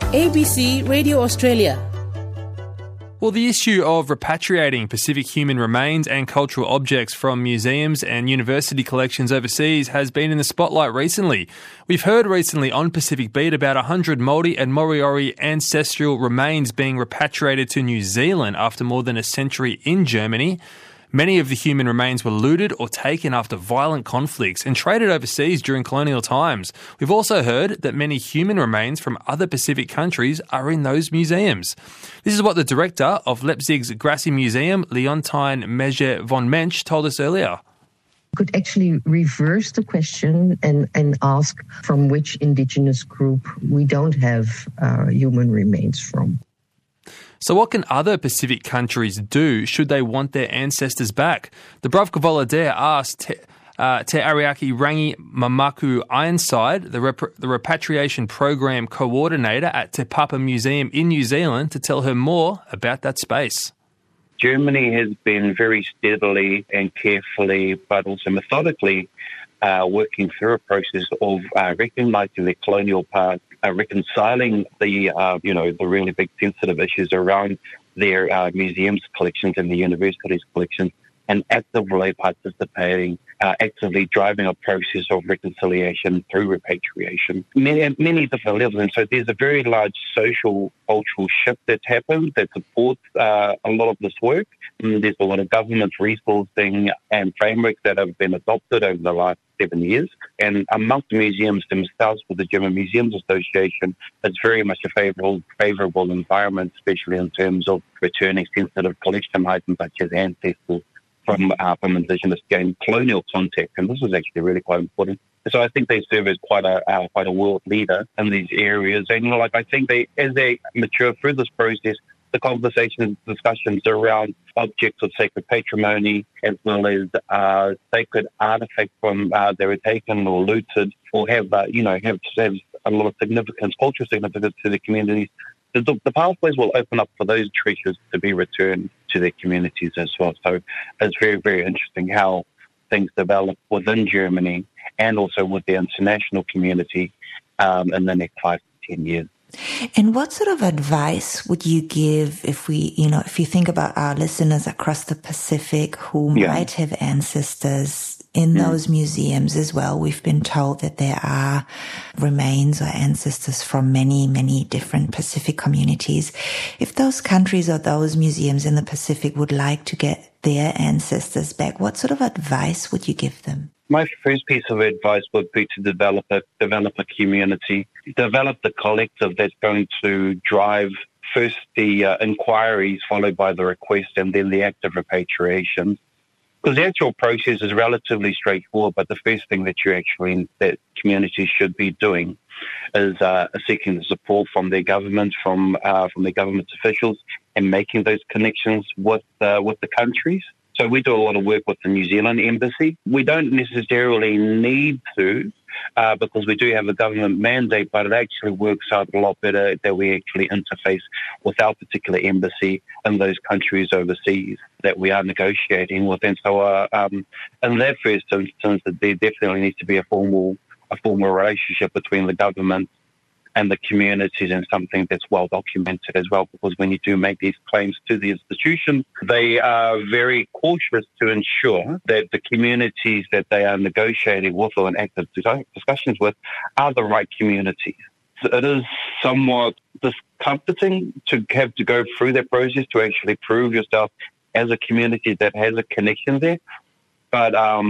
ABC Radio Australia. Well, the issue of repatriating Pacific human remains and cultural objects from museums and university collections overseas has been in the spotlight recently. We've heard recently on Pacific Beat about 100 Māori and Moriori ancestral remains being repatriated to New Zealand after more than a century in Germany. Many of the human remains were looted or taken after violent conflicts and traded overseas during colonial times. We've also heard that many human remains from other Pacific countries are in those museums. This is what the director of Leipzig's Grassi Museum, Leontine Measure von Mensch, told us earlier. Could actually reverse the question and ask from which indigenous group we don't have human remains from. So what can other Pacific countries do should they want their ancestors back? The Bravka Volodare asked Te Ariaki Rangi Mamaku Ironside, the repatriation program coordinator at Te Papa Museum in New Zealand, to tell her more about that space. Germany has been very steadily and carefully, but also methodically, working through a process of recognising the colonial past, reconciling the really big sensitive issues around their museums collections and the universities collections, and actively participating, actively driving a process of reconciliation through repatriation, many different levels. And so there's a very large social, cultural shift that's happened that supports a lot of this work. There's a lot of government resourcing and frameworks that have been adopted over the last 7 years. And amongst the museums themselves, with the German Museums Association, it's very much a favourable environment, especially in terms of returning sensitive collection items such as ancestors from indigenous gained colonial contact. And this is actually really quite important. So I think they serve as quite a world leader in these areas. And I think as they mature through this process, the conversations, discussions around objects of sacred patrimony, as well as sacred artifacts from that were taken or looted, or have a lot of significance, cultural significance to the communities. The pathways will open up for those treasures to be returned to their communities as well. So it's very, very interesting how things develop within Germany and also with the international community in the next 5 to 10 years. And what sort of advice would you give if you think about our listeners across the Pacific who might have ancestors in those museums as well? We've been told that there are remains or ancestors from many, many different Pacific communities. If those countries or those museums in the Pacific would like to get their ancestors back, what sort of advice would you give them? My first piece of advice would be to develop a community, develop the collective that's going to drive first the inquiries, followed by the request, and then the act of repatriation. Because the actual process is relatively straightforward, but the first thing that communities should be doing is seeking the support from their government, from their government officials, and making those connections with the countries. So we do a lot of work with the New Zealand Embassy. We don't necessarily need to because we do have a government mandate, but it actually works out a lot better that we actually interface with our particular embassy in those countries overseas that we are negotiating with. And so in that first instance, there definitely needs to be a formal relationship between the government and the communities, and something that's well documented as well, because when you do make these claims to the institution, they are very cautious to ensure that the communities that they are negotiating with or in active discussions with are the right communities. So it is somewhat discomforting to have to go through that process to actually prove yourself as a community that has a connection there. But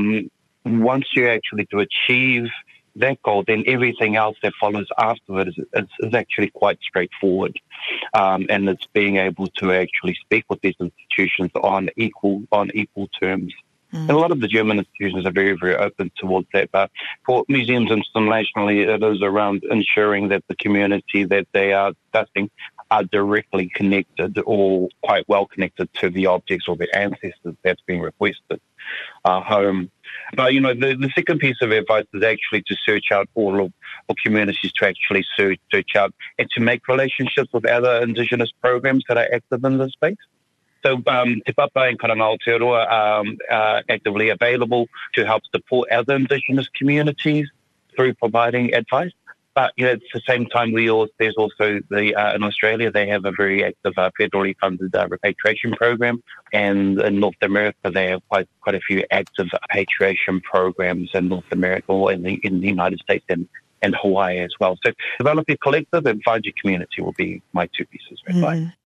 once you actually do achieve that goal, then everything else that follows afterward is actually quite straightforward. And it's being able to actually speak with these institutions on equal terms. And a lot of the German institutions are very, very open towards that. But for museums internationally, it is around ensuring that the community that they are discussing are directly connected or quite well connected to the objects or the ancestors that's being requested home. But, the second piece of advice is actually to search out all of communities, to actually search out and to make relationships with other Indigenous programs that are active in this space. So Te Papa and Karanga Aotearoa are actively available to help support other Indigenous communities through providing advice. But at the same time, there's also in Australia they have a very active federally funded repatriation program, and in North America they have quite a few active repatriation programs in North America or in the United States and Hawaii as well. So develop your collective and find your community will be my two pieces of advice.